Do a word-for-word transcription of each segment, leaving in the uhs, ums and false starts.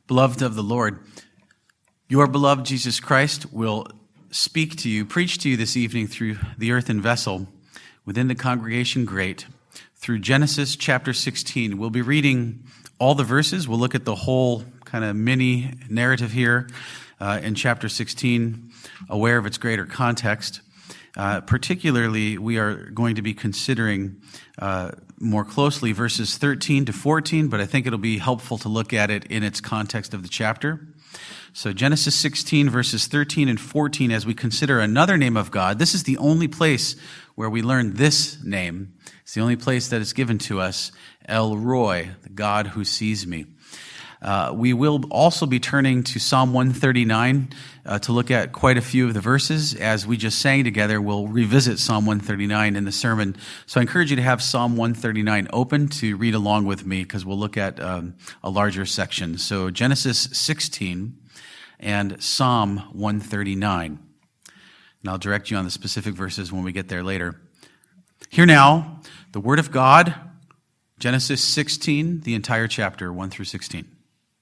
Beloved of the Lord, your beloved Jesus Christ will speak to you, preach to you this evening through the earthen vessel within the congregation great, through Genesis chapter sixteen. We'll be reading all the verses. We'll look at the whole kind of mini narrative here uh, in chapter sixteen, aware of its greater context. Uh, particularly, we are going to be considering uh, more closely verses thirteen to fourteen, but I think it'll be helpful to look at it in its context of the chapter. So Genesis sixteen, verses thirteen and fourteen, as we consider another name of God. This is the only place where we learn this name. It's the only place that is given to us, El Roi, the God who sees me. Uh, we will also be turning to Psalm one thirty-nine uh, to look at quite a few of the verses. As we just sang together, we'll revisit Psalm one thirty-nine in the sermon. So I encourage you to have Psalm one thirty-nine open to read along with me, because we'll look at um, a larger section. So Genesis sixteen and Psalm one thirty-nine. And I'll direct you on the specific verses when we get there later. Hear now the word of God, Genesis sixteen, the entire chapter, one through sixteen.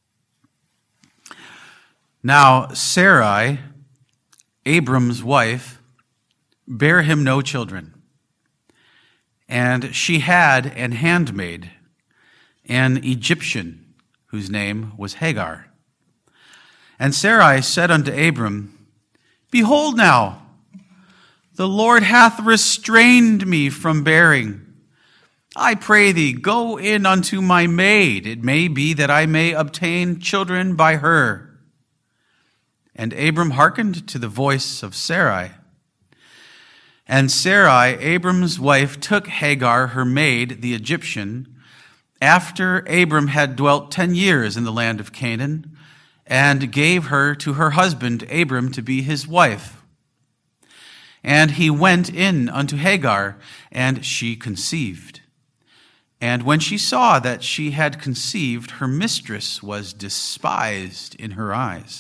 Now Sarai, Abram's wife, bare him no children. And she had an handmaid, an Egyptian, whose name was Hagar. And Sarai said unto Abram, Behold now, the Lord hath restrained me from bearing. I pray thee, go in unto my maid. It may be that I may obtain children by her. And Abram hearkened to the voice of Sarai. And Sarai, Abram's wife, took Hagar, her maid, the Egyptian, after Abram had dwelt ten years in the land of Canaan, and gave her to her husband Abram to be his wife. And he went in unto Hagar, and she conceived. And when she saw that she had conceived, her mistress was despised in her eyes.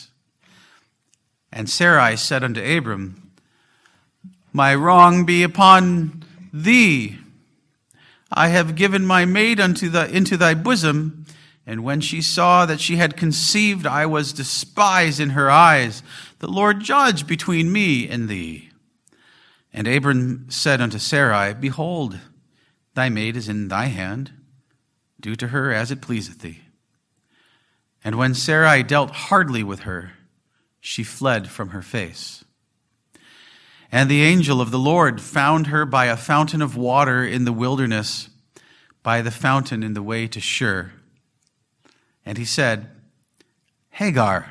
And Sarai said unto Abram, My wrong be upon thee. I have given my maid unto the, into thy bosom. And when she saw that she had conceived, I was despised in her eyes. The Lord judge between me and thee. And Abram said unto Sarai, Behold, thy maid is in thy hand. Do to her as it pleaseth thee. And when Sarai dealt hardly with her, she fled from her face. And the angel of the Lord found her by a fountain of water in the wilderness, by the fountain in the way to Shur. And he said, Hagar,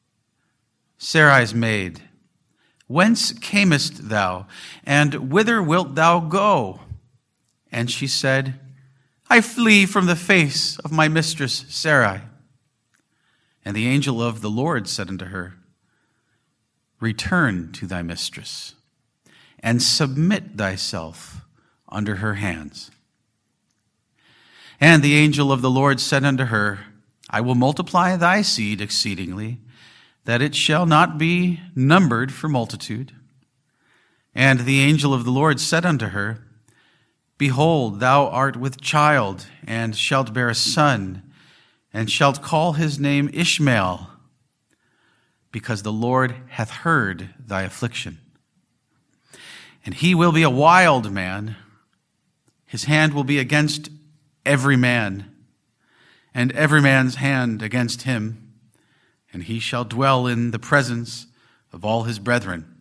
Sarai's maid, whence camest thou, and whither wilt thou go? And she said, I flee from the face of my mistress Sarai. And the angel of the Lord said unto her, Return to thy mistress, and submit thyself under her hands. And the angel of the Lord said unto her, I will multiply thy seed exceedingly, that it shall not be numbered for multitude. And the angel of the Lord said unto her, Behold, thou art with child, and shalt bear a son, and shalt call his name Ishmael, because the Lord hath heard thy affliction. And he will be a wild man. His hand will be against every man, and every man's hand against him. And he shall dwell in the presence of all his brethren.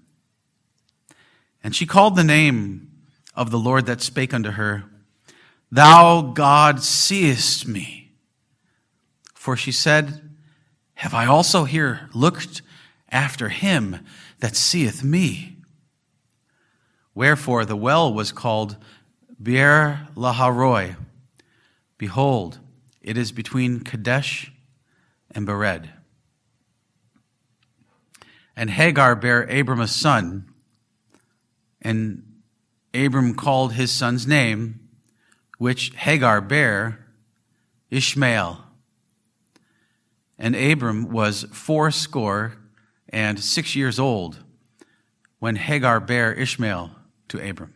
And she called the name of the Lord that spake unto her, Thou, God, seest me. For she said, Have I also here looked after him that seeth me? Wherefore the well was called Beer Laharoi. Behold, it is between Kadesh and Bered. And Hagar bare Abram a son, and Abram called his son's name, which Hagar bare, Ishmael. And Abram was fourscore and six years old when Hagar bare Ishmael to Abram.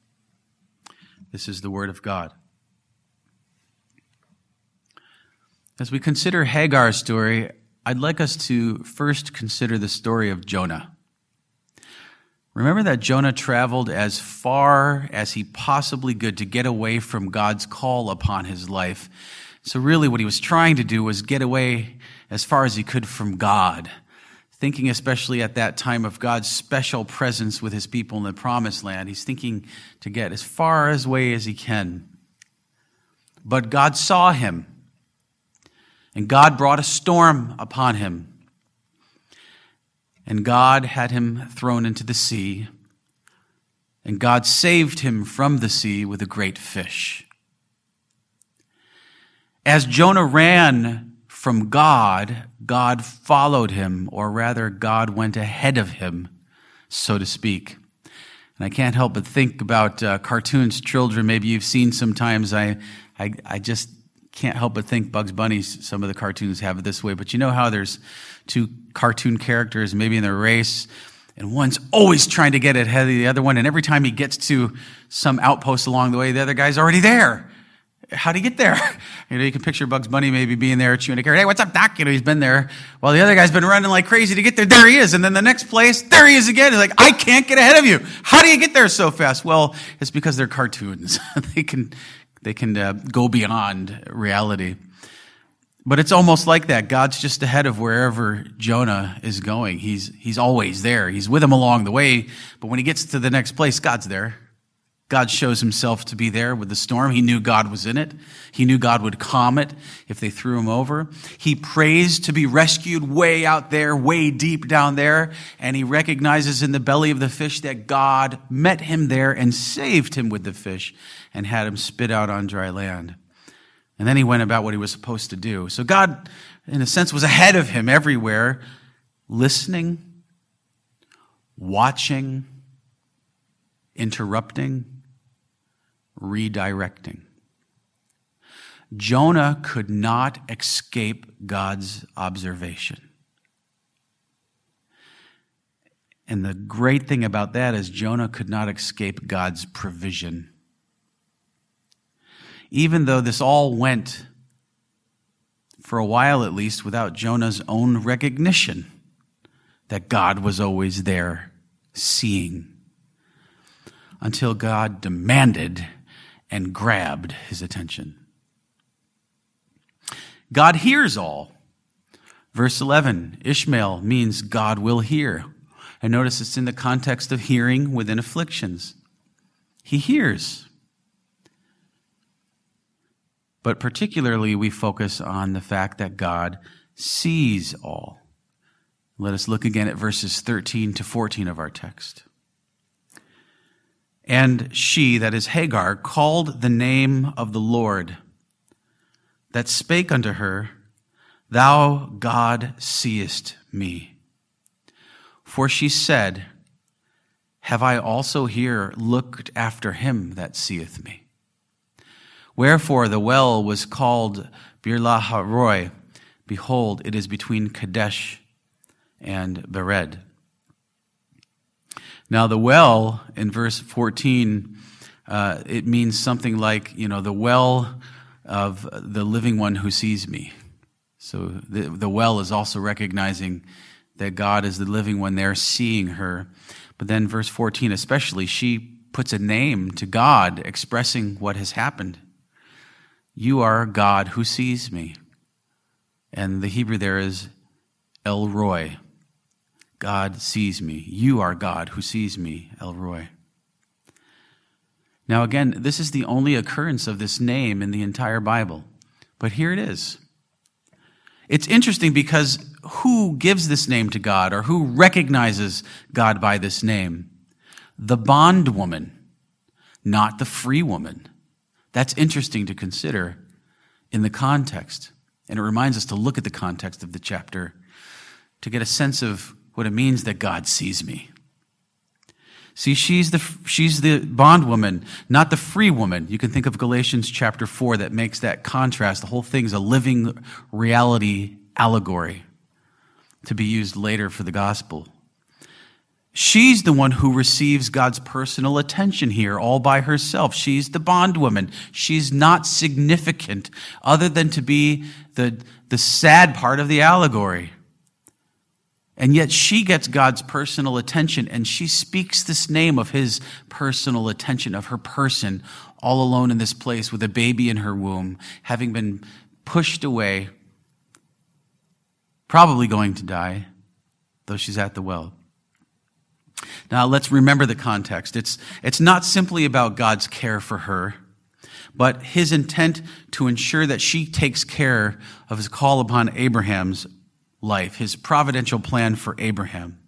This is the word of God. As we consider Hagar's story, I'd like us to first consider the story of Jonah. Remember that Jonah traveled as far as he possibly could to get away from God's call upon his life. So really what he was trying to do was get away as far as he could from God, thinking especially at that time of God's special presence with his people in the promised land. He's thinking to get as far away as he can. But God saw him, and God brought a storm upon him. And God had him thrown into the sea, and God saved him from the sea with a great fish. As Jonah ran from God, God followed him, or rather, God went ahead of him, so to speak. And I can't help but think about uh, cartoons children maybe you've seen sometimes. I, I, I just can't help but think Bugs Bunny, some of the cartoons have it this way. But you know how there's two cartoon characters maybe in a race, and one's always trying to get ahead of the other one, and every time he gets to some outpost along the way, the other guy's already there. How'd he get there? You know, you can picture Bugs Bunny maybe being there chewing a carrot. Hey, what's up, Doc? You know, he's been there. While the other guy's been running like crazy to get there. There he is. And then the next place, there he is again. He's like, I can't get ahead of you. How do you get there so fast? Well, it's because they're cartoons. they can, they can uh, go beyond reality. But it's almost like that. God's just ahead of wherever Jonah is going. He's, he's always there. He's with him along the way. But when he gets to the next place, God's there. God shows himself to be there with the storm. He knew God was in it. He knew God would calm it if they threw him over. He prays to be rescued way out there, way deep down there. And he recognizes in the belly of the fish that God met him there and saved him with the fish and had him spit out on dry land. And then he went about what he was supposed to do. So God, in a sense, was ahead of him everywhere, listening, watching, interrupting, redirecting. Jonah could not escape God's observation. And the great thing about that is Jonah could not escape God's provision. Even though this all went, for a while at least, without Jonah's own recognition that God was always there, seeing, until God demanded and grabbed his attention. God hears all. Verse eleven, Ishmael means God will hear. And notice it's in the context of hearing within afflictions. He hears. But particularly we focus on the fact that God sees all. Let us look again at verses thirteen to fourteen of our text. And she, that is Hagar, called the name of the Lord, that spake unto her, Thou, God, seest me. For she said, Have I also here looked after him that seeth me? Wherefore the well was called Beer-lahai-roi. Behold, it is between Kadesh and Bered. Now the well in verse fourteen, uh, it means something like, you know, the well of the living one who sees me. So the, the well is also recognizing that God is the living one there seeing her. But then verse fourteen especially, she puts a name to God expressing what has happened. You are God who sees me. And the Hebrew there is El Roi. God sees me. You are God who sees me, El Roi. Now again, this is the only occurrence of this name in the entire Bible. But here it is. It's interesting because who gives this name to God, or who recognizes God by this name? The bondwoman, not the free woman. That's interesting to consider in the context. And it reminds us to look at the context of the chapter to get a sense of what it means that God sees me. See, she's the she's the bondwoman, not the free woman. You can think of Galatians chapter four that makes that contrast. The whole thing's a living reality allegory to be used later for the gospel. She's the one who receives God's personal attention here all by herself. She's the bondwoman. She's not significant other than to be the, the sad part of the allegory. And yet she gets God's personal attention, and she speaks this name of his personal attention, of her person, all alone in this place with a baby in her womb, having been pushed away, probably going to die, though she's at the well. Now, let's remember the context. It's, it's not simply about God's care for her, but his intent to ensure that she takes care of his call upon Abraham's life, his providential plan for Abraham.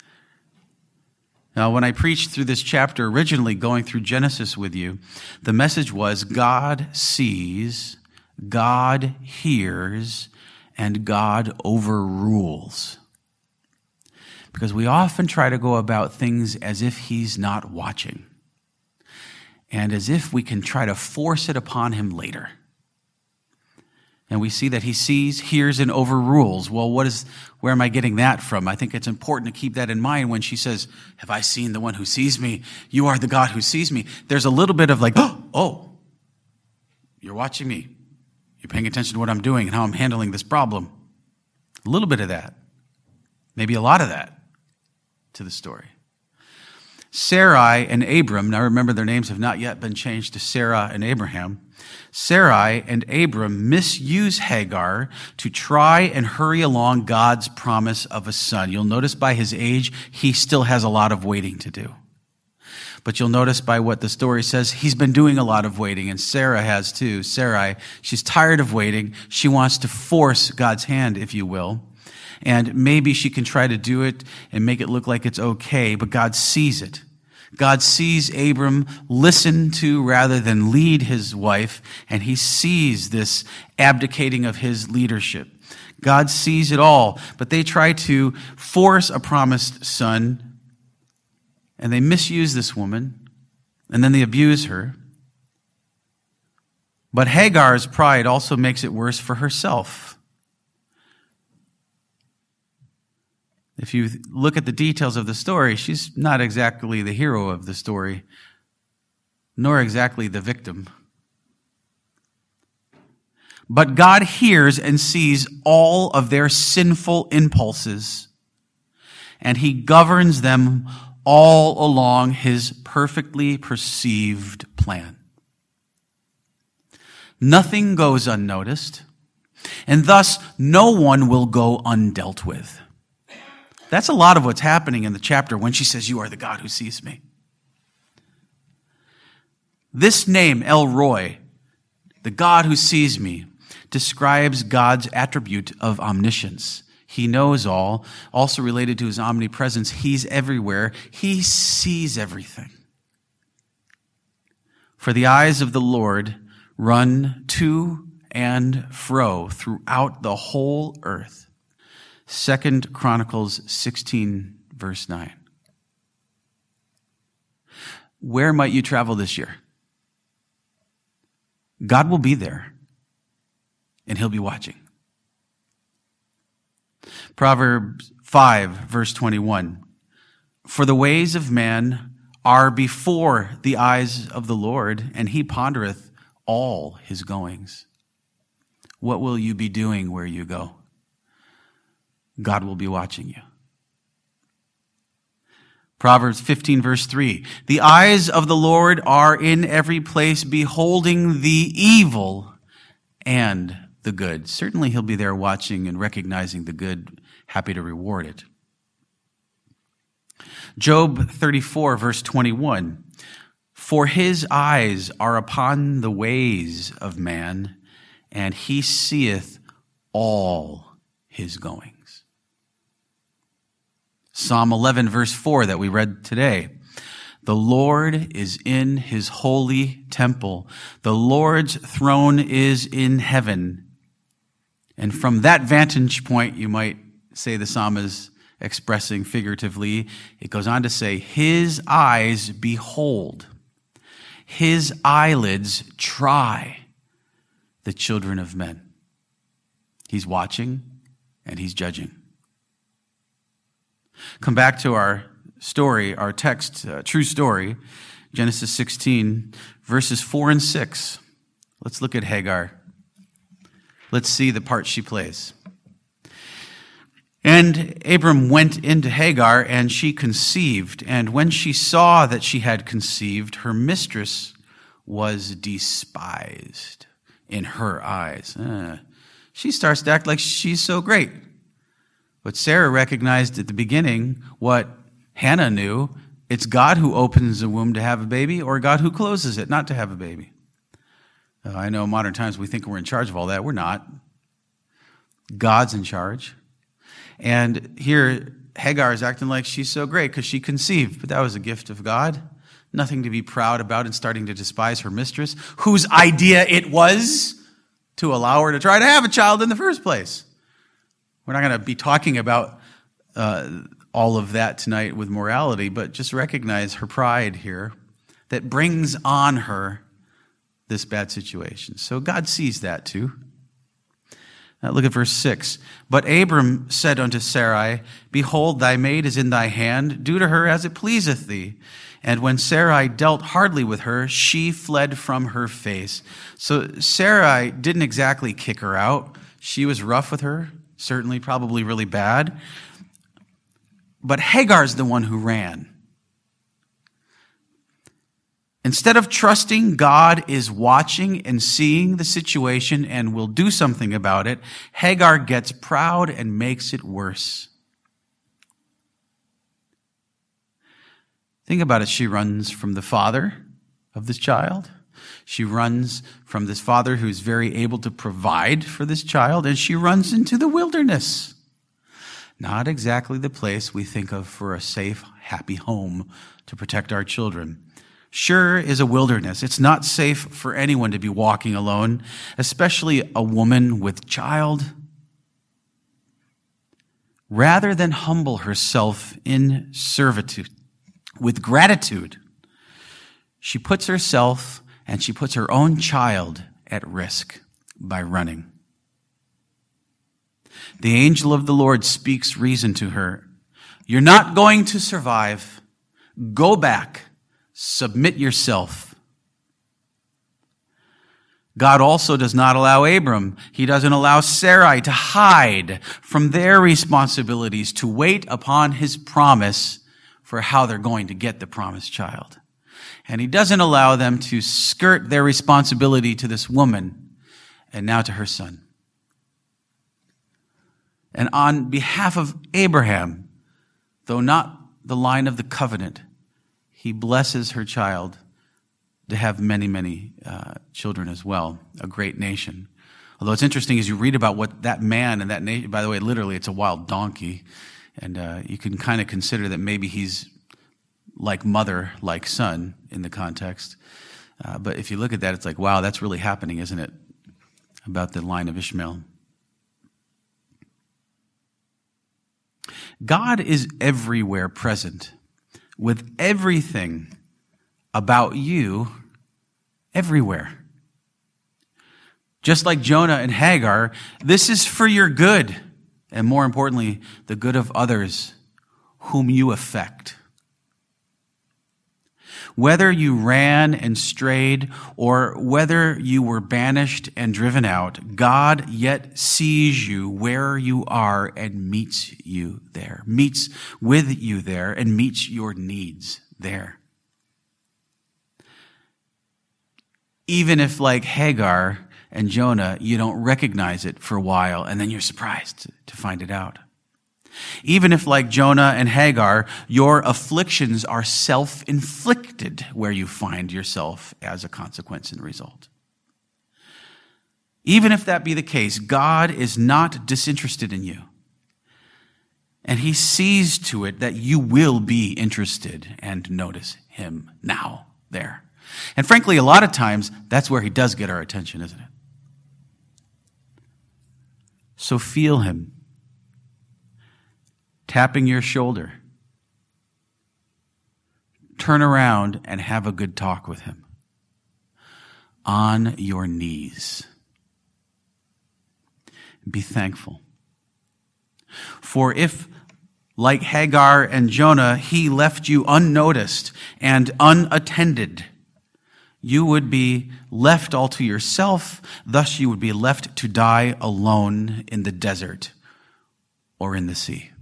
Now, when I preached through this chapter, originally going through Genesis with you, the message was God sees, God hears, and God overrules. Because we often try to go about things as if he's not watching, and as if we can try to force it upon him later. And we see that he sees, hears, and overrules. Well, what is, where am I getting that from? I think it's important to keep that in mind when she says, have I seen the one who sees me? You are the God who sees me. There's a little bit of like, oh, you're watching me. You're paying attention to what I'm doing and how I'm handling this problem. A little bit of that. Maybe a lot of that to the story. Sarai and Abram, now remember their names have not yet been changed to Sarah and Abraham. Sarai and Abram misuse Hagar to try and hurry along God's promise of a son. You'll notice by his age, he still has a lot of waiting to do. But you'll notice by what the story says, he's been doing a lot of waiting, and Sarah has too. Sarai, she's tired of waiting. She wants to force God's hand, if you will. And maybe she can try to do it and make it look like it's okay, but God sees it. God sees Abram listen to rather than lead his wife, and he sees this abdicating of his leadership. God sees it all, but they try to force a promised son, and they misuse this woman, and then they abuse her. But Hagar's pride also makes it worse for herself. If you look at the details of the story, she's not exactly the hero of the story, nor exactly the victim. But God hears and sees all of their sinful impulses, and he governs them all along his perfectly perceived plan. Nothing goes unnoticed, and thus no one will go undealt with. That's a lot of what's happening in the chapter when she says, you are the God who sees me. This name, El Roi, the God who sees me, describes God's attribute of omniscience. He knows all, also related to his omnipresence. He's everywhere. He sees everything. For the eyes of the Lord run to and fro throughout the whole earth. Second Chronicles sixteen, verse nine. Where might you travel this year? God will be there, and he'll be watching. Proverbs five, verse twenty-one. For the ways of man are before the eyes of the Lord, and he pondereth all his goings. What will you be doing where you go? God will be watching you. Proverbs fifteen, verse three. The eyes of the Lord are in every place, beholding the evil and the good. Certainly he'll be there watching and recognizing the good, happy to reward it. Job thirty-four, verse twenty-one. For his eyes are upon the ways of man, and he seeth all his goings. Psalm eleven, verse four that we read today. The Lord is in his holy temple. The Lord's throne is in heaven. And from that vantage point, you might say the psalm is expressing figuratively. It goes on to say, his eyes behold, his eyelids try the children of men. He's watching and he's judging. Come back to our story, our text, uh, true story, Genesis sixteen, verses four and six. Let's look at Hagar. Let's see the part she plays. And Abram went into Hagar, and she conceived. And when she saw that she had conceived, her mistress was despised in her eyes. Uh, she starts to act like she's so great. But Sarah recognized at the beginning what Hannah knew. It's God who opens the womb to have a baby, or God who closes it not to have a baby. Uh, I know in modern times we think we're in charge of all that. We're not. God's in charge. And here, Hagar is acting like she's so great because she conceived, but that was a gift of God. Nothing to be proud about and starting to despise her mistress, whose idea it was to allow her to try to have a child in the first place. We're not going to be talking about uh, all of that tonight with morality, but just recognize her pride here that brings on her this bad situation. So God sees that too. Now look at verse six. But Abram said unto Sarai, Behold, thy maid is in thy hand. Do to her as it pleaseth thee. And when Sarai dealt hardly with her, she fled from her face. So Sarai didn't exactly kick her out. She was rough with her, certainly, probably really bad. But Hagar's the one who ran. Instead of trusting God is watching and seeing the situation and will do something about it, Hagar gets proud and makes it worse. Think about it. She runs from the father of this child. She runs from this father who's very able to provide for this child, and she runs into the wilderness. Not exactly the place we think of for a safe, happy home to protect our children. Shur is a wilderness. It's not safe for anyone to be walking alone, especially a woman with child. Rather than humble herself in servitude, with gratitude, she puts herself and she puts her own child at risk by running. The angel of the Lord speaks reason to her. You're not going to survive. Go back. Submit yourself. God also does not allow Abram, he doesn't allow Sarai to hide from their responsibilities to wait upon his promise for how they're going to get the promised child. And he doesn't allow them to skirt their responsibility to this woman and now to her son. And on behalf of Abraham, though not the line of the covenant, he blesses her child to have many, many uh, children as well, a great nation. Although it's interesting as you read about what that man and that nation, by the way, literally it's a wild donkey, and uh, you can kind of consider that maybe he's like mother, like son in the context. Uh, but if you look at that, it's like, wow, that's really happening, isn't it? About the line of Ishmael. God is everywhere present, with everything about you everywhere. Just like Jonah and Hagar, this is for your good, and more importantly, the good of others whom you affect. Whether you ran and strayed, or whether you were banished and driven out, God yet sees you where you are and meets you there, meets with you there, and meets your needs there. Even if, like Hagar and Jonah, you don't recognize it for a while, and then you're surprised to find it out. Even if, like Jonah and Hagar, your afflictions are self-inflicted where you find yourself as a consequence and result. Even if that be the case, God is not disinterested in you. And he sees to it that you will be interested and notice him now, there. And frankly, a lot of times, that's where he does get our attention, isn't it? So feel him tapping your shoulder. Turn around and have a good talk with him. On your knees. Be thankful. For if, Like Hagar and Jonah, he left you unnoticed and unattended. You would be left all to yourself, thus you would be left to die alone in the desert or in the sea.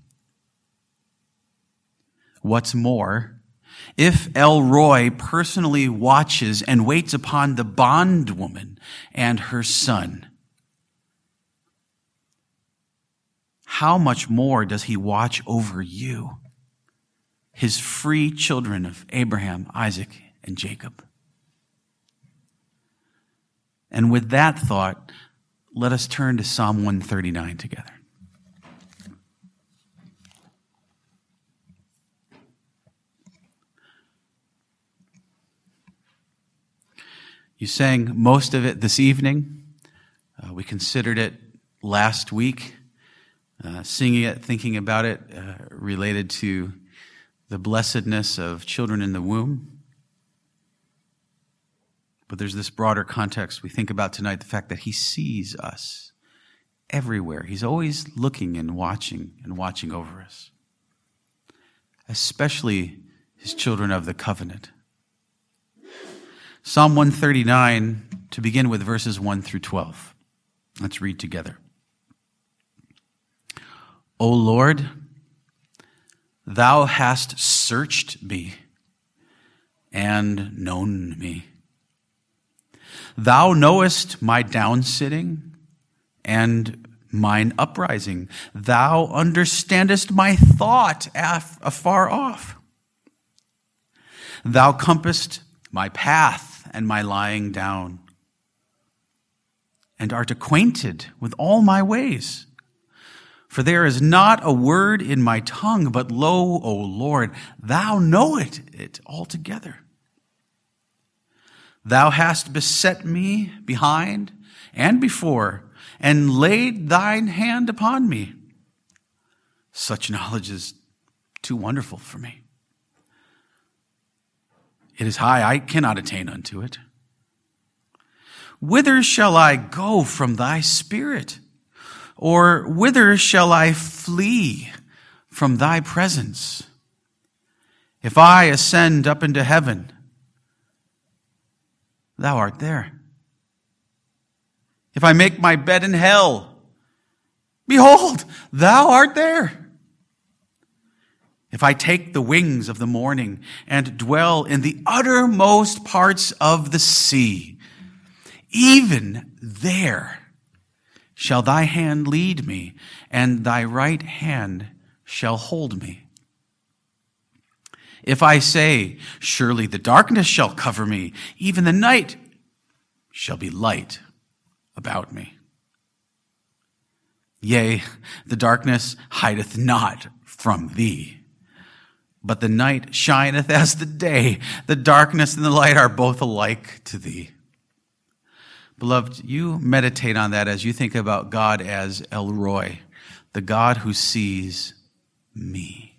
What's more, if El Roi personally watches and waits upon the bondwoman and her son, how much more does he watch over you, his free children of Abraham, Isaac, and Jacob? And with that thought, let us turn to Psalm one thirty-nine together. You sang most of it this evening. Uh, we considered it last week, uh, singing it, thinking about it, uh, related to the blessedness of children in the womb. But there's this broader context we think about tonight, the fact that he sees us everywhere. He's always looking and watching and watching over us, especially his children of the covenant. Psalm one thirty-nine, to begin with verses one through twelve. Let's read together. O Lord, thou hast searched me and known me. Thou knowest my downsitting and mine uprising. Thou understandest my thought af- afar off. Thou compassest my path and my lying down, and art acquainted with all my ways. For there is not a word in my tongue, but lo, O Lord, thou knowest it altogether. Thou hast beset me behind and before, and laid thine hand upon me. Such knowledge is too wonderful for me. It is high, I cannot attain unto it. Whither shall I go from thy spirit? Or whither shall I flee from thy presence? If I ascend up into heaven, thou art there. If I make my bed in hell, behold, thou art there. If I take the wings of the morning and dwell in the uttermost parts of the sea, even there shall thy hand lead me, and thy right hand shall hold me. If I say, surely the darkness shall cover me, even the night shall be light about me. Yea, the darkness hideth not from thee, but the night shineth as the day. The darkness and the light are both alike to thee. Beloved, you meditate on that as you think about God as El Roi, the God who sees me.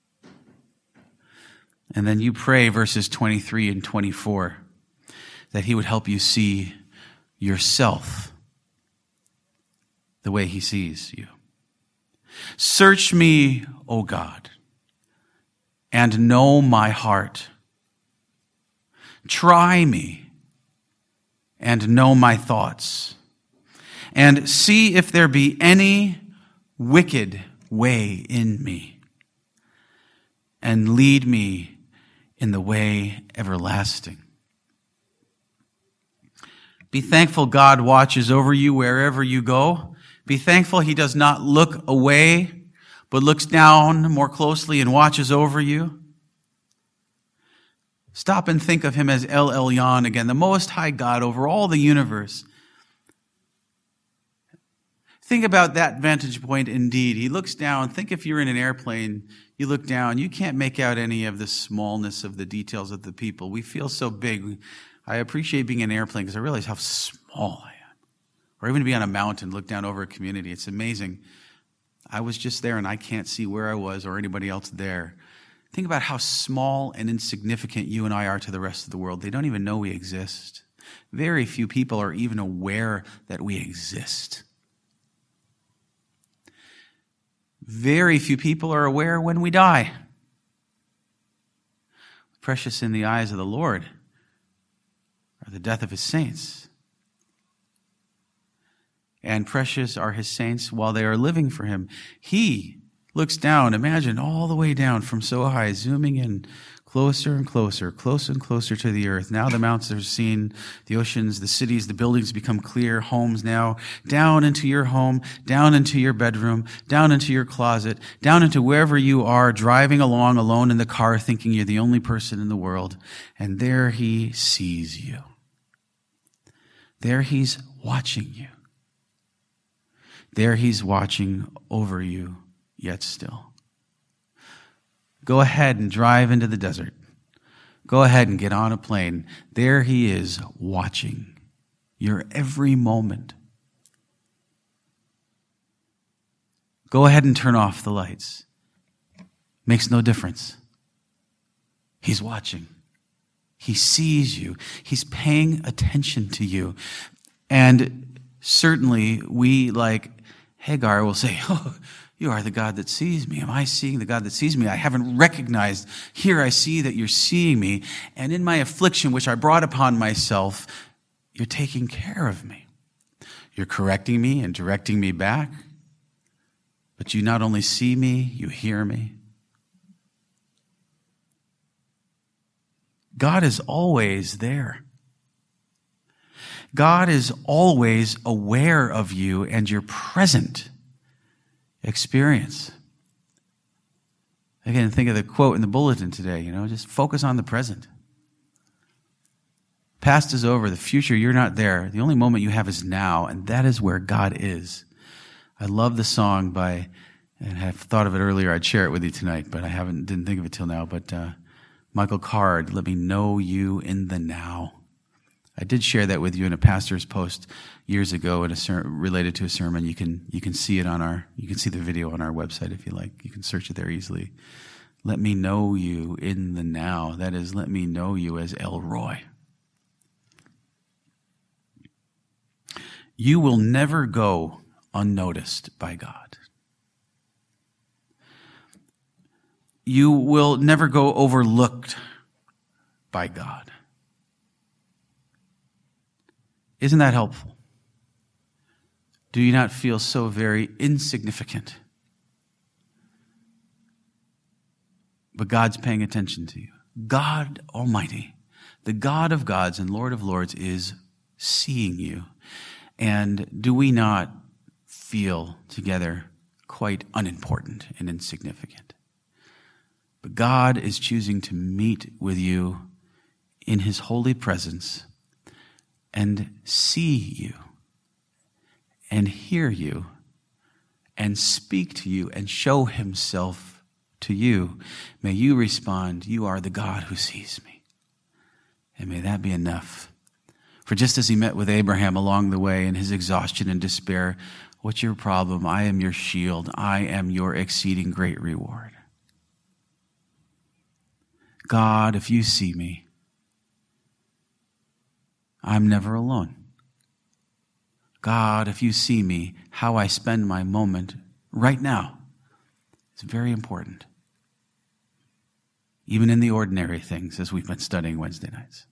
And then you pray verses twenty-three and twenty-four that he would help you see yourself the way he sees you. Search me, O God, and know my heart. Try me and know my thoughts, and see if there be any wicked way in me, and lead me in the way everlasting. Be thankful God watches over you wherever you go. Be thankful he does not look away, but looks down more closely and watches over you. Stop and think of him as El Elyon again, the Most High God over all the universe. Think about that vantage point indeed. He looks down. Think if you're in an airplane, you look down, you can't make out any of the smallness of the details of the people. We feel so big. I appreciate being in an airplane because I realize how small I am. Or even to be on a mountain, look down over a community. It's amazing. I was just there and I can't see where I was or anybody else there. Think about how small and insignificant you and I are to the rest of the world. They don't even know we exist. Very few people are even aware that we exist. very few people are aware when we die. Precious in the eyes of the Lord are the death of his saints. And precious are his saints while they are living for him. He looks down, imagine all the way down from so high, zooming in closer and closer, closer and closer to the earth. Now the mountains are seen, the oceans, the cities, the buildings become clear, homes now, down into your home, down into your bedroom, down into your closet, down into wherever you are, driving along alone in the car, thinking you're the only person in the world. And there he sees you. There he's watching you. There he's watching over you yet still. Go ahead and drive into the desert. Go ahead and get on a plane. There he is watching your every moment. Go ahead and turn off the lights. Makes no difference. He's watching. He sees you. He's paying attention to you. And certainly we, like Hagar, will say, oh, you are the God that sees me. Am I seeing the God that sees me? I haven't recognized. Here I see that you're seeing me. And in my affliction, which I brought upon myself, you're taking care of me. You're correcting me and directing me back. But you not only see me, you hear me. God is always there. God is always aware of you and your present experience. Again, think of the quote in the bulletin today, you know, just focus on the present. Past is over, the future, you're not there. The only moment you have is now, and that is where God is. I love the song by, and I thought of it earlier, I'd share it with you tonight, but I haven't, didn't think of it till now, but uh, Michael Card, Let Me Know You in the Now. I did share that with you in a pastor's post years ago in a ser- related to a sermon. You can you can see it on our you can see the video on our website if you like. You can search it there easily. Let me know you in the now. That is, let me know you as El Roy. You will never go unnoticed by God. You will never go overlooked by God. Isn't that helpful? Do you not feel so very insignificant? But God's paying attention to you. God Almighty, the God of gods and Lord of lords, is seeing you. And do we not feel together quite unimportant and insignificant? But God is choosing to meet with you in his holy presence and see you and hear you and speak to you and show himself to you. May you respond, you are the God who sees me. And may that be enough. For just as he met with Abraham along the way in his exhaustion and despair, what's your problem? I am your shield. I am your exceeding great reward. God, if you see me, I'm never alone. God, if you see me, how I spend my moment right now is very important. Even in the ordinary things, as we've been studying Wednesday nights.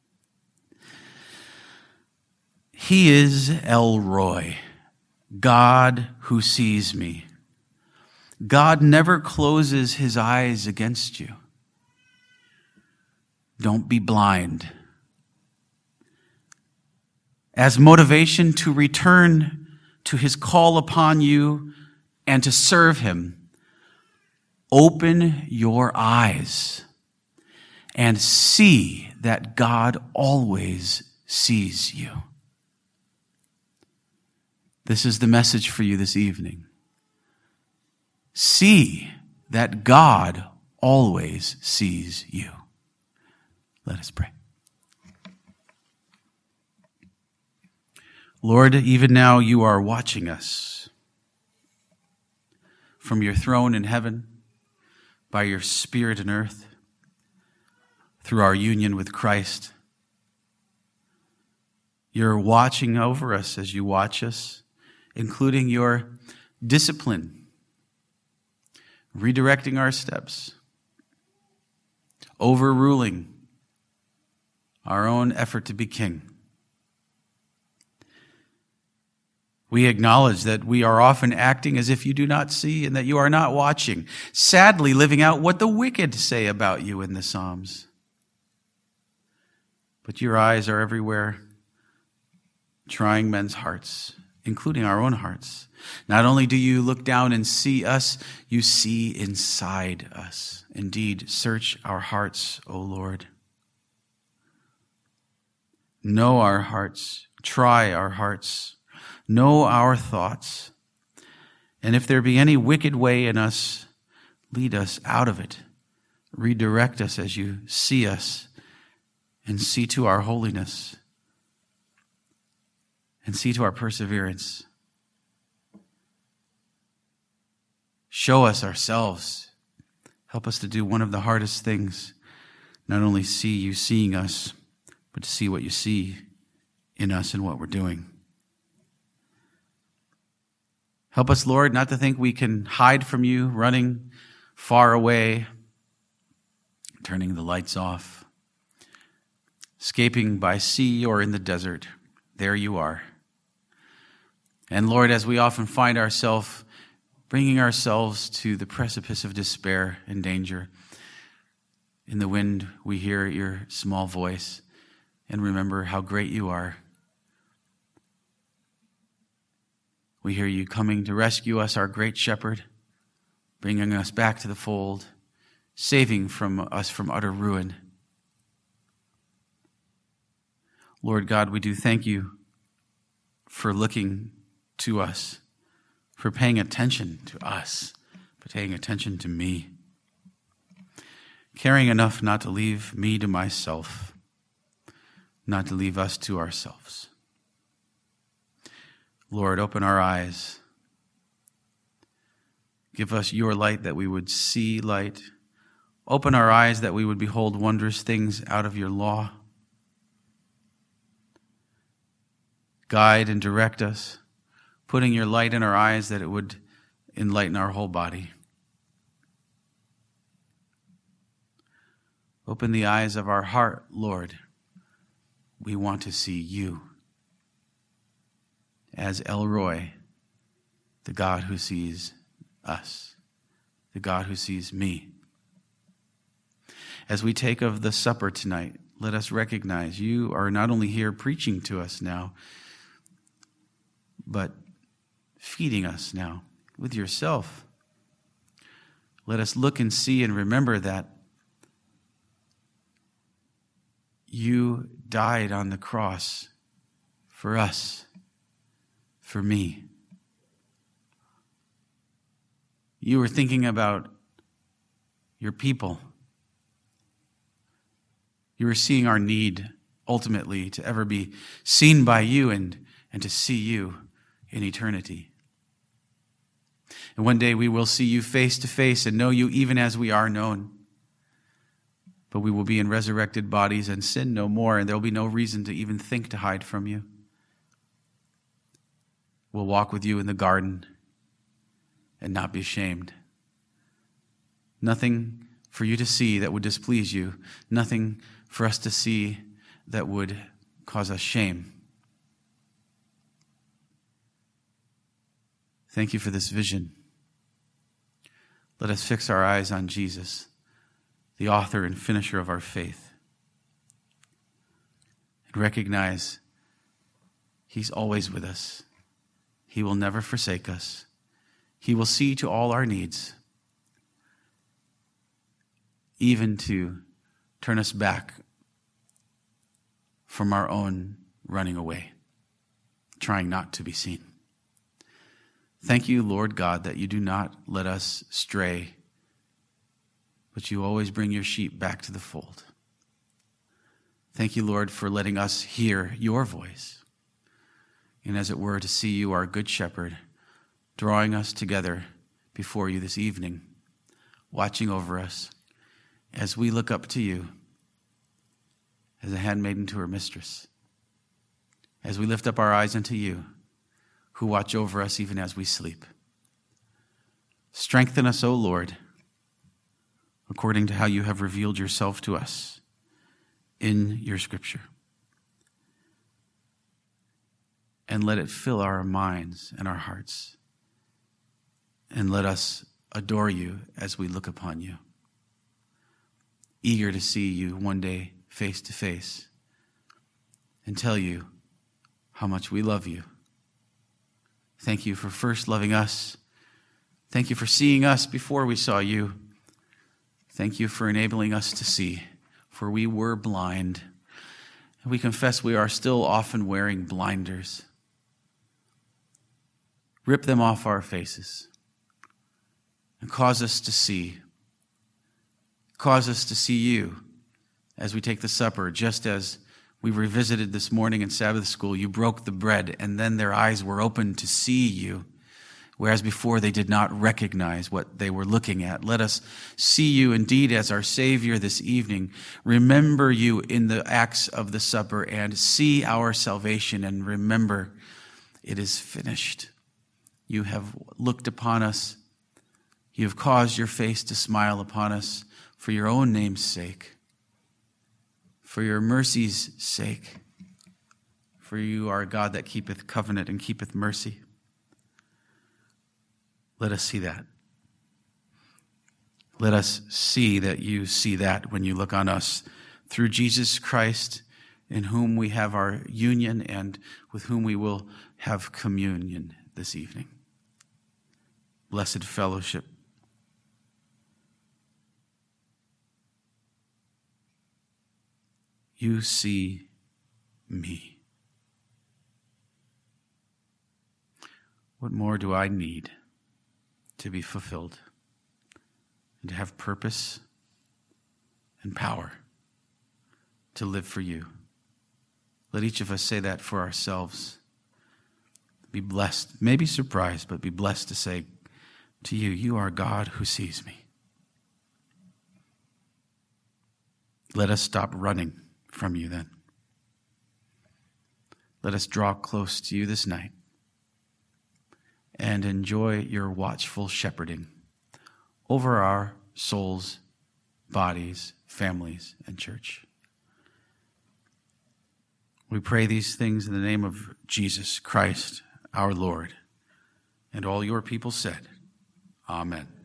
He is El Roy, God who sees me. God never closes his eyes against you. Don't be blind. As motivation to return to his call upon you and to serve him, open your eyes and see that God always sees you. This is the message for you this evening. See that God always sees you. Let us pray. Lord, even now you are watching us from your throne in heaven, by your Spirit in earth, through our union with Christ. You're watching over us as you watch us, including your discipline redirecting our steps, overruling our own effort to be king. We acknowledge that we are often acting as if you do not see and that you are not watching, sadly living out what the wicked say about you in the Psalms. But your eyes are everywhere, trying men's hearts, including our own hearts. Not only do you look down and see us, you see inside us. Indeed, search our hearts, O Lord. Know our hearts, try our hearts, know our thoughts. And if there be any wicked way in us, lead us out of it. Redirect us as you see us and see to our holiness and see to our perseverance. Show us ourselves. Help us to do one of the hardest things, not only see you seeing us, but to see what you see in us and what we're doing. Help us, Lord, not to think we can hide from you, running far away, turning the lights off, escaping by sea or in the desert. There you are. And Lord, as we often find ourselves bringing ourselves to the precipice of despair and danger, in the wind we hear your small voice and remember how great you are. We hear you coming to rescue us, our great shepherd, bringing us back to the fold, saving from us from utter ruin. Lord God, we do thank you for looking to us, for paying attention to us, for paying attention to me, caring enough not to leave me to myself, not to leave us to ourselves. Lord, open our eyes. Give us your light that we would see light. Open our eyes that we would behold wondrous things out of your law. Guide and direct us, putting your light in our eyes that it would enlighten our whole body. Open the eyes of our heart, Lord. We want to see you as El Roi, the God who sees us, the God who sees me. As we take of the supper tonight, let us recognize you are not only here preaching to us now, but feeding us now with yourself. Let us look and see and remember that you died on the cross for us, for me. You were thinking about your people. You were seeing our need ultimately to ever be seen by you and, and to see you in eternity. And one day we will see you face to face and know you even as we are known. But we will be in resurrected bodies and sin no more, and there will be no reason to even think to hide from you. We'll walk with you in the garden and not be ashamed. Nothing for you to see that would displease you. Nothing for us to see that would cause us shame. Thank you for this vision. Let us fix our eyes on Jesus, the author and finisher of our faith, and recognize he's always with us. He will never forsake us. He will see to all our needs, even to turn us back from our own running away, trying not to be seen. Thank you, Lord God, that you do not let us stray, but you always bring your sheep back to the fold. Thank you, Lord, for letting us hear your voice, and as it were, to see you, our good shepherd, drawing us together before you this evening, watching over us as we look up to you as a handmaiden to her mistress, as we lift up our eyes unto you, who watch over us even as we sleep. Strengthen us, O Lord, according to how you have revealed yourself to us in your scripture. And let it fill our minds and our hearts. And let us adore you as we look upon you. Eager to see you one day face to face and tell you how much we love you. Thank you for first loving us. Thank you for seeing us before we saw you. Thank you for enabling us to see, for we were blind. And we confess we are still often wearing blinders. Rip them off our faces and cause us to see. Cause us to see you as we take the supper, just as we revisited this morning in Sabbath school. You broke the bread, and then their eyes were opened to see you, whereas before they did not recognize what they were looking at. Let us see you indeed as our Savior this evening. Remember you in the acts of the supper and see our salvation, and remember it is finished. You have looked upon us. You have caused your face to smile upon us for your own name's sake, for your mercy's sake. For you are a God that keepeth covenant and keepeth mercy. Let us see that. Let us see that you see that when you look on us through Jesus Christ, in whom we have our union and with whom we will have communion this evening. Blessed fellowship. You see me. What more do I need to be fulfilled and to have purpose and power to live for you? Let each of us say that for ourselves. Be blessed, maybe surprised, but be blessed to say to you, you are God who sees me. Let us stop running from you then. Let us draw close to you this night and enjoy your watchful shepherding over our souls, bodies, families, and church. We pray these things in the name of Jesus Christ, our Lord. And all your people said, Amen.